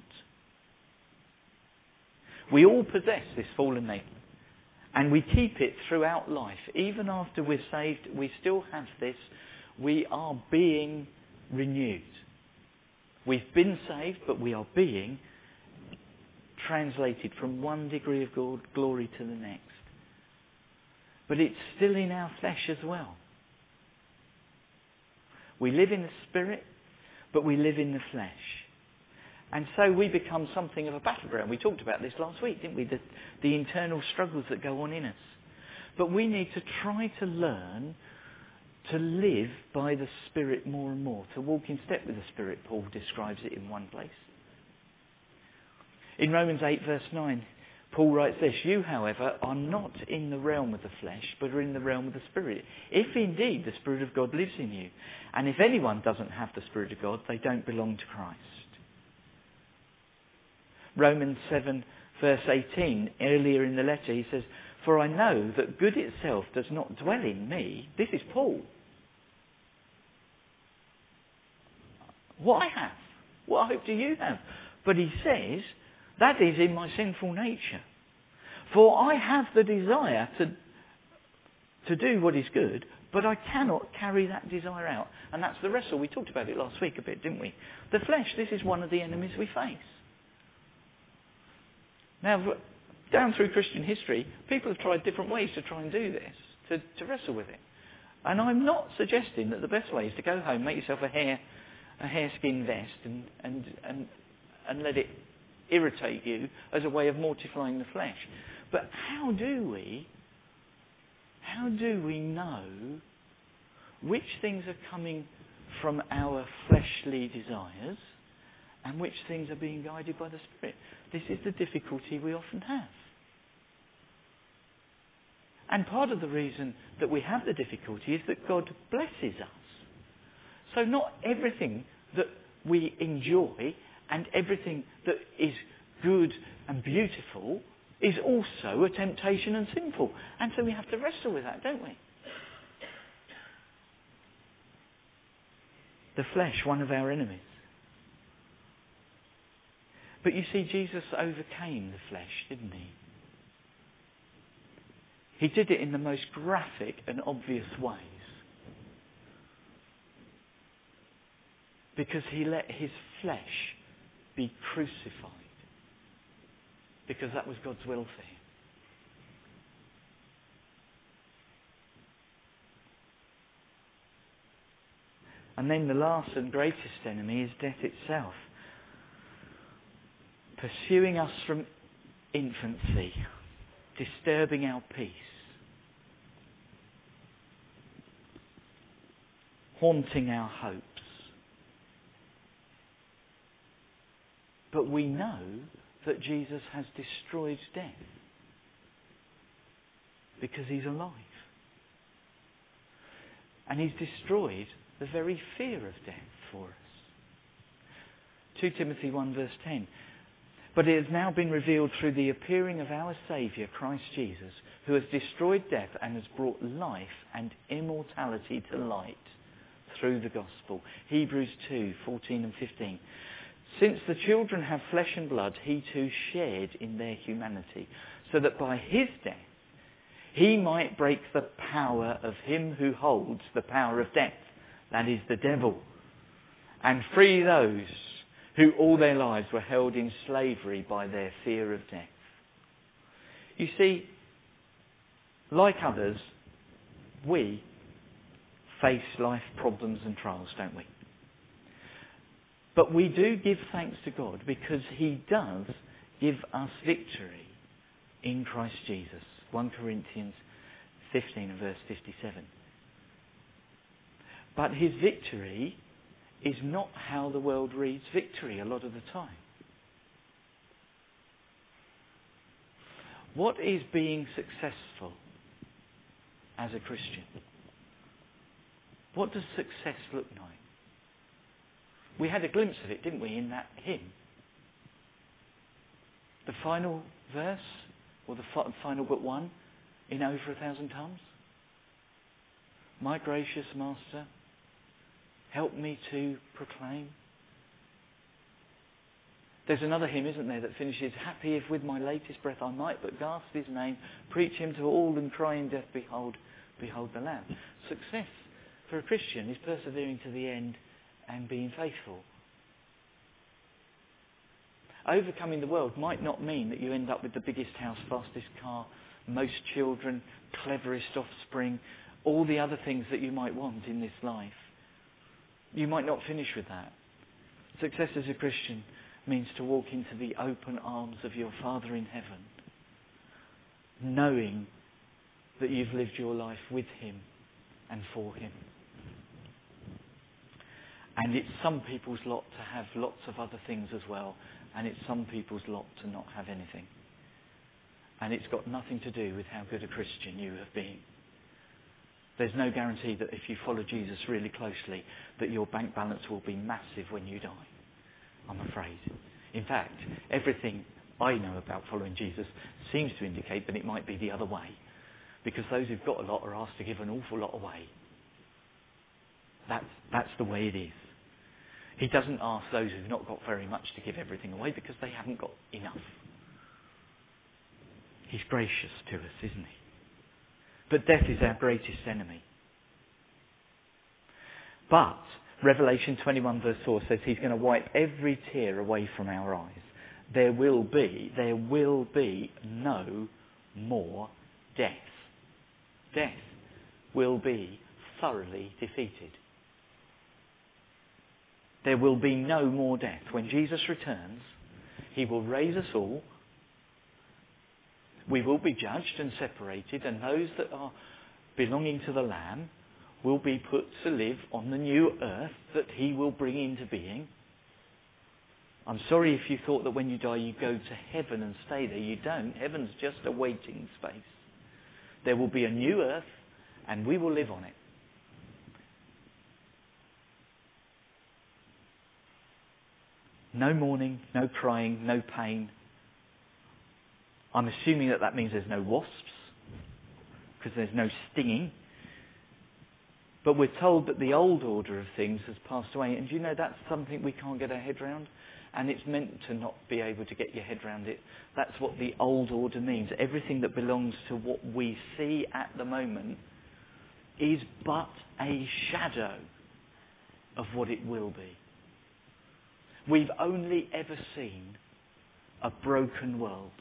We all possess this fallen nature, and we keep it throughout life. Even after we're saved, we still have this. We are being renewed. We've been saved, but we are being translated from one degree of glory to the next. But it's still in our flesh as well. We live in the spirit, but we live in the flesh. And so we become something of a battleground. We talked about this last week, didn't we? The internal struggles that go on in us. But we need to try to learn to live by the Spirit more and more, to walk in step with the Spirit, Paul describes it in one place. In Romans 8 verse 9, Paul writes this, you, however, are not in the realm of the flesh, but are in the realm of the Spirit, if indeed the Spirit of God lives in you. And if anyone doesn't have the Spirit of God, they don't belong to Christ. Romans 7 verse 18, earlier in the letter, he says, for I know that good itself does not dwell in me. This is Paul. What I have, what hope do you have? But he says, that is in my sinful nature. For I have the desire to do what is good, but I cannot carry that desire out. And that's the wrestle. We talked about it last week a bit, didn't we? The flesh, this is one of the enemies we face. Now, down through Christian history, people have tried different ways to try and do this, to wrestle with it. And I'm not suggesting that the best way is to go home, make yourself a hareskin vest and let it irritate you as a way of mortifying the flesh. But how do we know which things are coming from our fleshly desires and which things are being guided by the Spirit? This is the difficulty we often have. And part of the reason that we have the difficulty is that God blesses us. So not everything that we enjoy and everything that is good and beautiful is also a temptation and sinful. And so we have to wrestle with that, don't we? The flesh, one of our enemies. But you see, Jesus overcame the flesh, didn't he? He did it in the most graphic and obvious ways. Because he let his flesh be crucified. Because that was God's will for him. And then the last and greatest enemy is death itself, pursuing us from infancy, disturbing our peace, haunting our hopes. But we know that Jesus has destroyed death because he's alive. And he's destroyed the very fear of death for us. 2 Timothy 1 verse 10. But it has now been revealed through the appearing of our Saviour, Christ Jesus, who has destroyed death and has brought life and immortality to light through the gospel. Hebrews 2, 14 and 15. Since the children have flesh and blood, he too shared in their humanity, so that by his death he might break the power of him who holds the power of death, that is the devil, and free those who all their lives were held in slavery by their fear of death. You see, like others, we face life problems and trials, don't we? But we do give thanks to God because he does give us victory in Christ Jesus. 1 Corinthians 15 and verse 57. But his victory is not how the world reads victory a lot of the time. What is being successful as a Christian? What does success look like? We had a glimpse of it, didn't we, in that hymn? The final verse, or the final but one, in Over 1,000 Tongues. My gracious Master, help me to proclaim. There's another hymn, isn't there, that finishes, happy if with my latest breath I might but gasp his name, preach him to all and cry in death, behold, behold the Lamb. Success for a Christian is persevering to the end and being faithful. Overcoming the world might not mean that you end up with the biggest house, fastest car, most children, cleverest offspring, all the other things that you might want in this life. You might not finish with that. Success as a Christian means to walk into the open arms of your Father in heaven, knowing that you've lived your life with him and for him. And it's some people's lot to have lots of other things as well, and it's some people's lot to not have anything. And it's got nothing to do with how good a Christian you have been. There's no guarantee that if you follow Jesus really closely, that your bank balance will be massive when you die, I'm afraid. In fact, everything I know about following Jesus seems to indicate that it might be the other way, because those who've got a lot are asked to give an awful lot away. That's the way it is. He doesn't ask those who've not got very much to give everything away because they haven't got enough. He's gracious to us, isn't he? But death is our greatest enemy. But Revelation 21 verse 4 says he's going to wipe every tear away from our eyes. There will be no more death. Death will be thoroughly defeated. There will be no more death. When Jesus returns, he will raise us all. We will be judged and separated, and those that are belonging to the Lamb will be put to live on the new earth that he will bring into being. I'm sorry if you thought that when you die you go to heaven and stay there. You don't. Heaven's just a waiting space. There will be a new earth, and we will live on it. No mourning, no crying, no pain. I'm assuming that means there's no wasps, because there's no stinging. But we're told that the old order of things has passed away. And do you know that's something we can't get our head around? And it's meant to not be able to get your head around it. That's what the old order means. Everything that belongs to what we see at the moment is but a shadow of what it will be. We've only ever seen a broken world.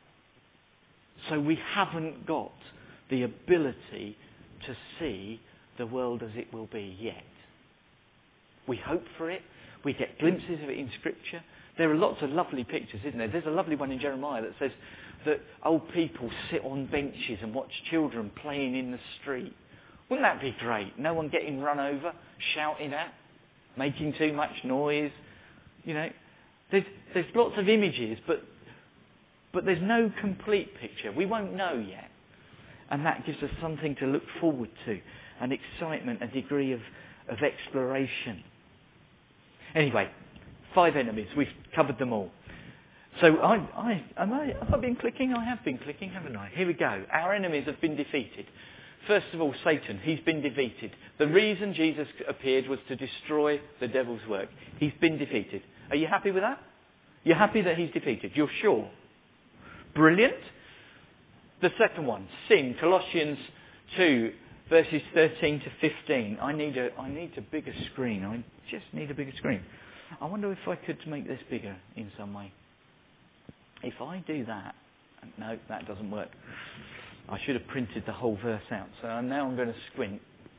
So we haven't got the ability to see the world as it will be yet. We hope for it. We get glimpses of it in Scripture. There are lots of lovely pictures, isn't there? There's a lovely one in Jeremiah that says that old people sit on benches and watch children playing in the street. Wouldn't that be great? No one getting run over, shouting at, making too much noise. You know, there's lots of images, but there's no complete picture. We won't know yet. And that gives us something to look forward to, an excitement, a degree of exploration. Anyway, 5 enemies. We've covered them all. So have I been clicking? I have been clicking, haven't I? Here we go. Our enemies have been defeated. First of all, Satan. He's been defeated. The reason Jesus appeared was to destroy the devil's work. He's been defeated. Are you happy with that? You're happy that he's defeated? You're sure? Brilliant. The second one, sin. Colossians 2, verses 13 to 15. I need a bigger screen. I just need a bigger screen. I wonder if I could make this bigger in some way. If I do that, no, that doesn't work. I should have printed the whole verse out. So now I'm going to squint.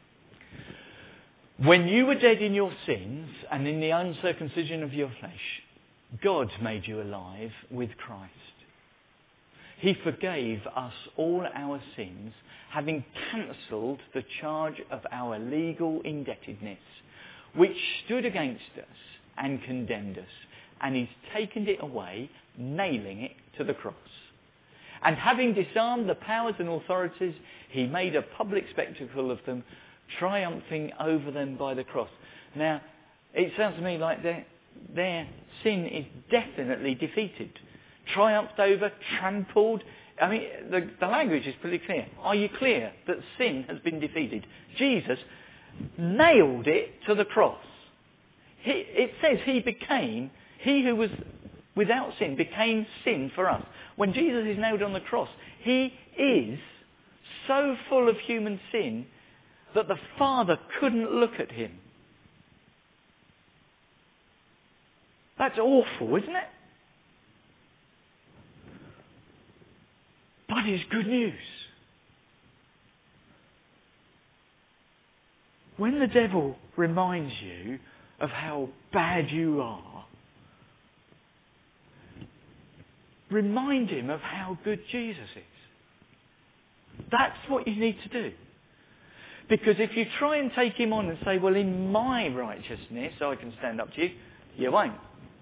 When you were dead in your sins and in the uncircumcision of your flesh, God made you alive with Christ. He forgave us all our sins, having cancelled the charge of our legal indebtedness, which stood against us and condemned us, and he's taken it away, nailing it to the cross. And having disarmed the powers and authorities, he made a public spectacle of them, triumphing over them by the cross. Now, it sounds to me like their sin is definitely defeated. Triumphed over, trampled. I mean, the language is pretty clear. Are you clear that sin has been defeated? Jesus nailed it to the cross. It says he who was without sin became sin for us. When Jesus is nailed on the cross, he is so full of human sin that the Father couldn't look at him. That's awful, isn't it? But it's good news. When the devil reminds you of how bad you are, remind him of how good Jesus is. That's what you need to do. Because if you try and take him on and say, well, in my righteousness I can stand up to you, you won't.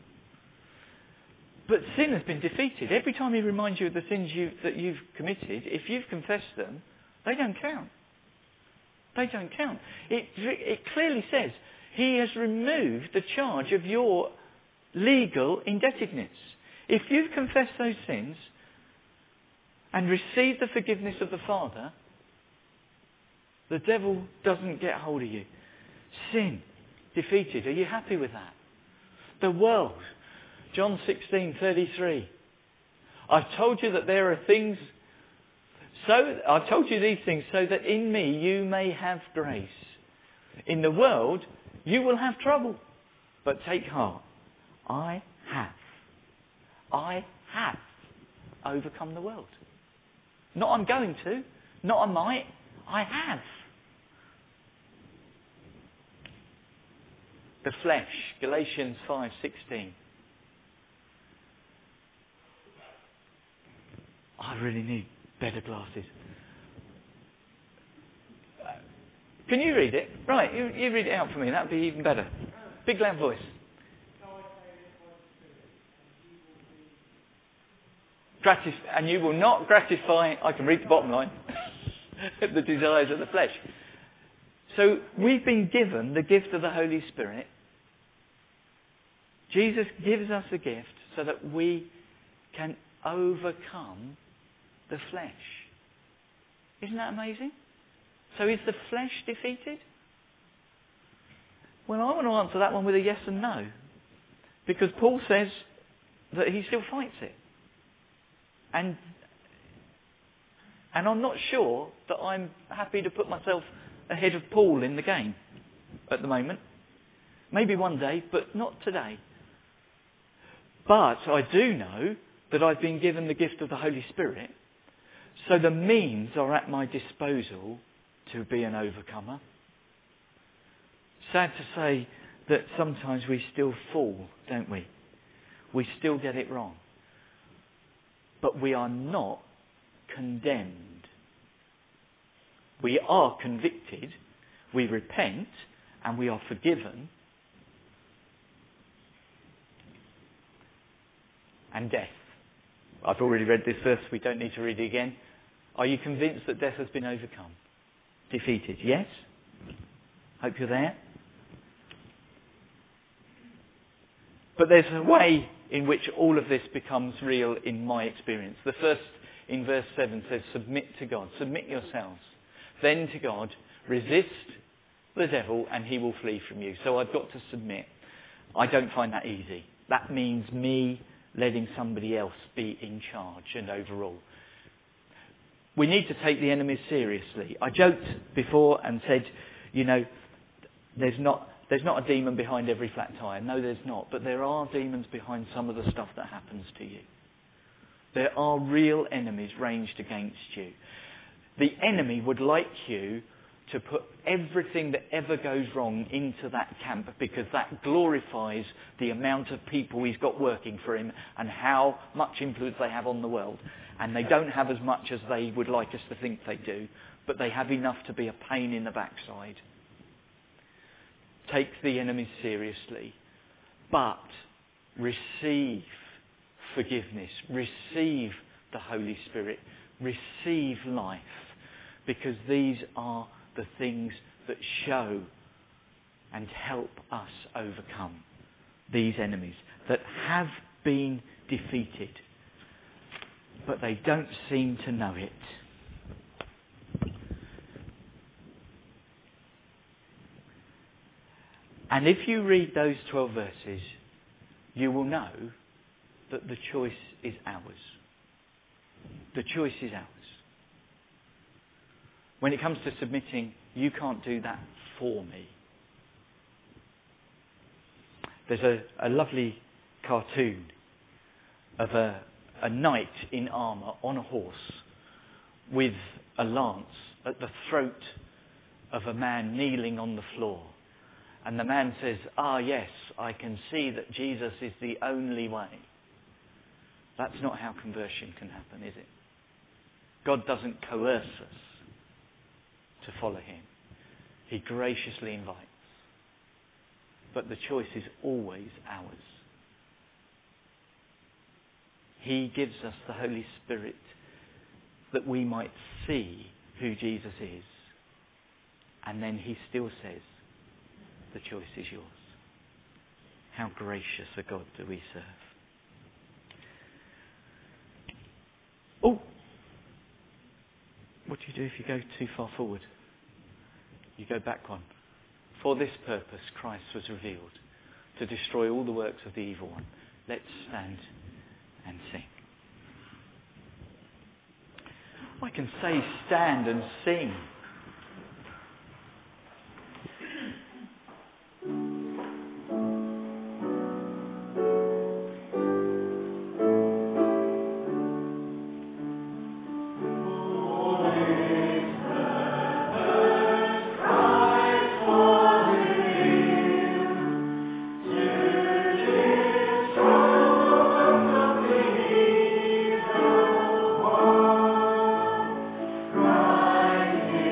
But sin has been defeated. Every time he reminds you of the sins that you've committed, if you've confessed them, they don't count. They don't count. It clearly says he has removed the charge of your legal indebtedness. If you've confessed those sins and received the forgiveness of the Father, the devil doesn't get hold of you. Sin defeated. Are you happy with that? The world. John 16:33. I've told you that there are things. I've told you these things so that in me you may have grace. In the world you will have trouble, but take heart. I have overcome the world. Not I'm going to, not I might. I have. The flesh. Galatians 5:16. I really need better glasses. Can you read it? Right, you read it out for me. That would be even better. Big loud voice. And you will not gratify, I can read the bottom line, the desires of the flesh. So we've been given the gift of the Holy Spirit. Jesus gives us a gift so that we can overcome the flesh. Isn't that amazing? So is the flesh defeated? Well, I want to answer that one with a yes and no. Because Paul says that he still fights it. And I'm not sure that I'm happy to put myself ahead of Paul in the game at the moment. Maybe one day, but not today. But I do know that I've been given the gift of the Holy Spirit. So the means are at my disposal to be an overcomer. sad to say that sometimes we still fall, don't we? We still get it wrong. But we are not condemned. We are convicted, we repent, and we are forgiven. And death. I've already read this verse, we don't need to read it again. Are you convinced that death has been overcome? Defeated? Yes? Hope you're there. But there's a way in which all of this becomes real in my experience. The first, in verse 7, says, submit to God. Submit yourselves. Then to God. Resist the devil and he will flee from you. So I've got to submit. I don't find that easy. That means me letting somebody else be in charge and overall. We need to take the enemy seriously. I joked before and said, there's not a demon behind every flat tyre. No, there's not. But there are demons behind some of the stuff that happens to you. There are real enemies ranged against you. The enemy would like you to put everything that ever goes wrong into that camp because that glorifies the amount of people he's got working for him and how much influence they have on the world. And they don't have as much as they would like us to think they do, but they have enough to be a pain in the backside. Take the enemy seriously, but receive forgiveness, receive the Holy Spirit, receive life, because these are the things that show and help us overcome these enemies that have been defeated, but they don't seem to know it. And if you read those 12 verses, you will know that the choice is ours. The choice is ours. When it comes to submitting, you can't do that for me. There's a lovely cartoon of a knight in armour on a horse with a lance at the throat of a man kneeling on the floor. And the man says, yes, I can see that Jesus is the only way. That's not how conversion can happen, is it? God doesn't coerce us to follow him. He graciously invites. But the choice is always ours. He gives us the Holy Spirit that we might see who Jesus is. And then he still says, the choice is yours. How gracious a God do we serve. Oh! What do you do if you go too far forward? You go back one. For this purpose Christ was revealed, to destroy all the works of the evil one. Let's stand and sing. I can say stand and sing. Christ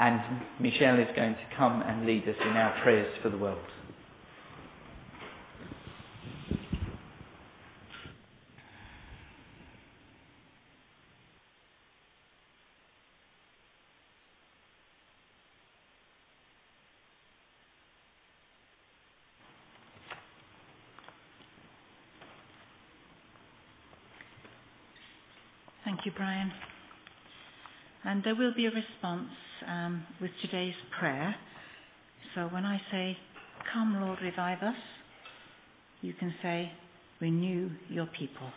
and Michelle is going to come and lead us in our prayers for the world. Thank you, Brian. And there will be a response with today's prayer. So when I say, "Come, Lord, revive us," you can say, "Renew your people."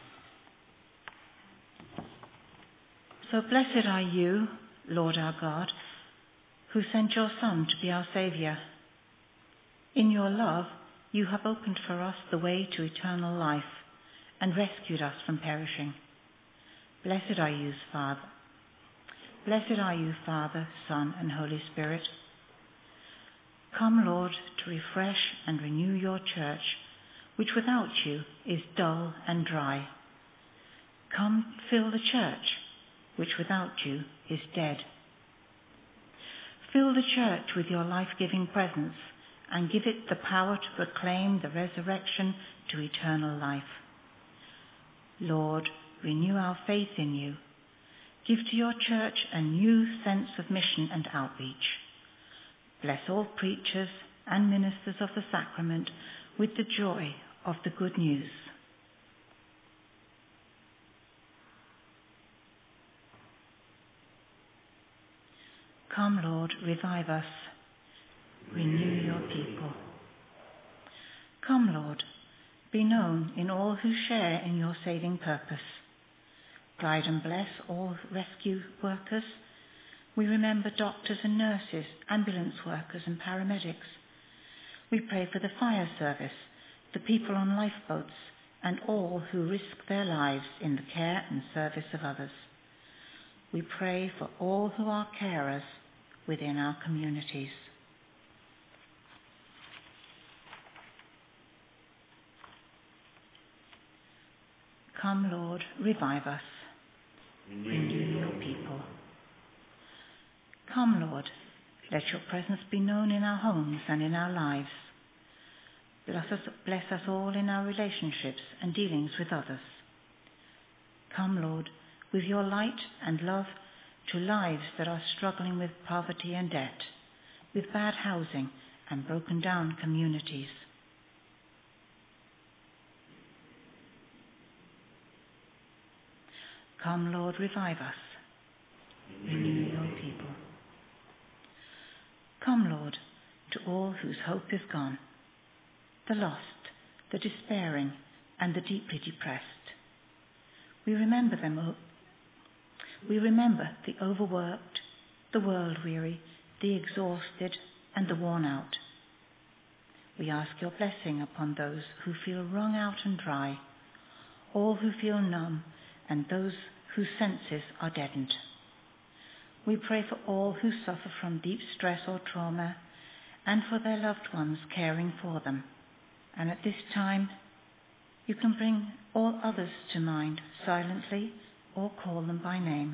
So blessed are you, Lord our God, who sent your Son to be our Saviour. In your love, you have opened for us the way to eternal life and rescued us from perishing. Blessed are you, Father. Blessed are you, Father, Son, and Holy Spirit. Come, Lord, to refresh and renew your church, which without you is dull and dry. Come, fill the church, which without you is dead. Fill the church with your life-giving presence and give it the power to proclaim the resurrection to eternal life. Lord, renew our faith in you. Give to your church a new sense of mission and outreach. Bless all preachers and ministers of the sacrament with the joy of the good news. Come, Lord, revive us. Renew your people. Come, Lord, be known in all who share in your saving purpose. Guide and bless all rescue workers. We remember doctors and nurses, ambulance workers and paramedics. We pray for the fire service, the people on lifeboats, and all who risk their lives in the care and service of others. We pray for all who are carers within our communities. Come, Lord, revive us. Renew your people. Come, Lord, let your presence be known in our homes and in our lives. Bless us all in our relationships and dealings with others. Come, Lord, with your light and love to lives that are struggling with poverty and debt, with bad housing and broken down communities. Come, Lord, revive us. Renew your people. Come, Lord, to all whose hope is gone, the lost, the despairing, and the deeply depressed. We remember them. We remember the overworked, the world-weary, the exhausted, and the worn out. We ask your blessing upon those who feel wrung out and dry, all who feel numb, and those whose senses are deadened. We pray for all who suffer from deep stress or trauma, and for their loved ones caring for them. And at this time, you can bring all others to mind silently or call them by name.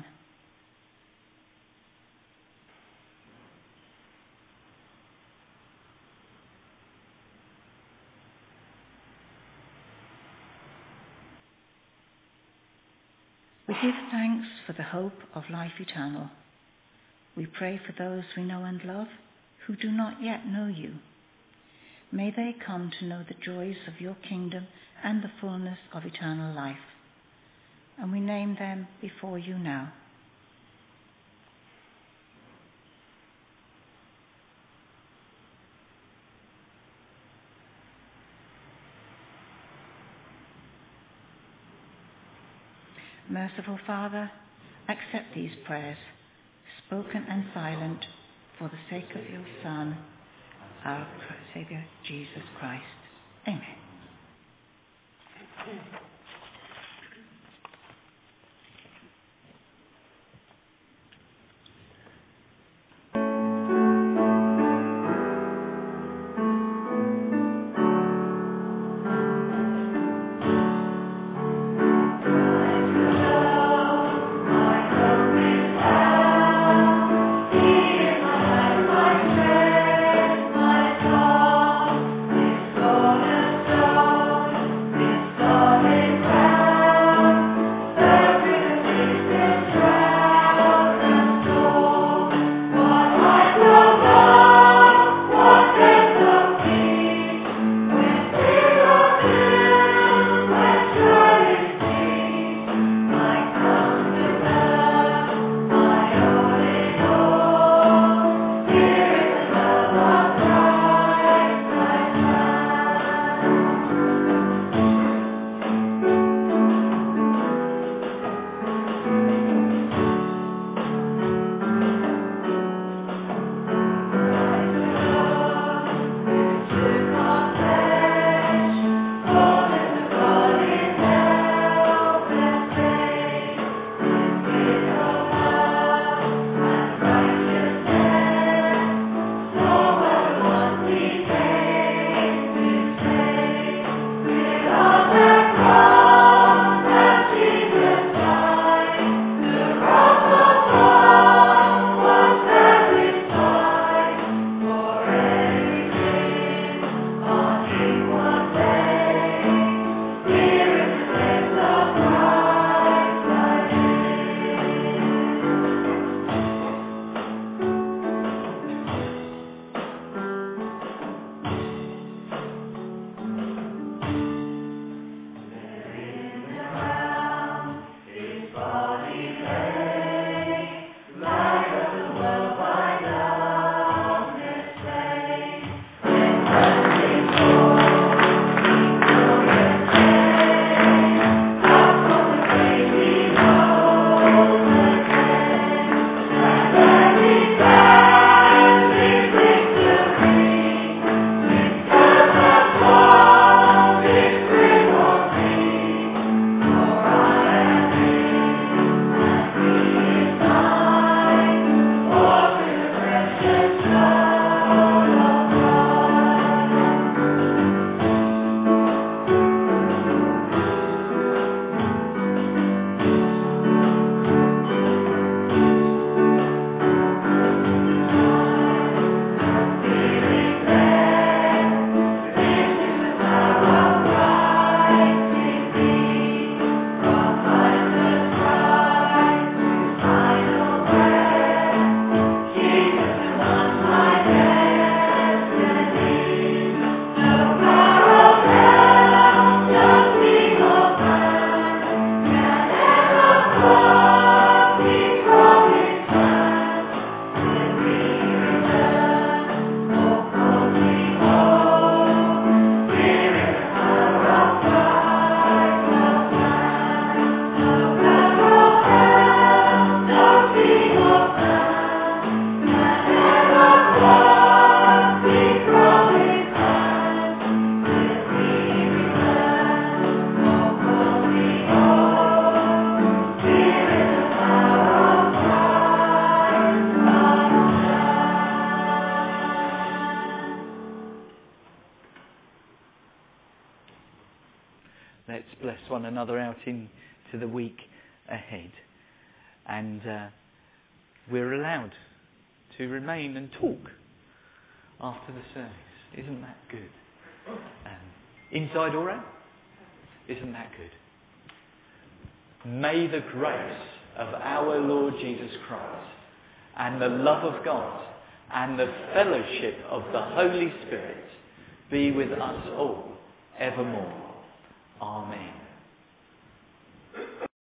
We give thanks for the hope of life eternal. We pray for those we know and love who do not yet know you. May they come to know the joys of your kingdom and the fullness of eternal life. And we name them before you now. Merciful Father, accept these prayers, spoken and silent, for the sake of your Son, our Saviour, Jesus Christ. Amen. one another out into the week ahead. And we're allowed to remain and talk after the service. Isn't that good? Inside or out? Isn't that good? May the grace of our Lord Jesus Christ and the love of God and the fellowship of the Holy Spirit be with us all evermore. Amen.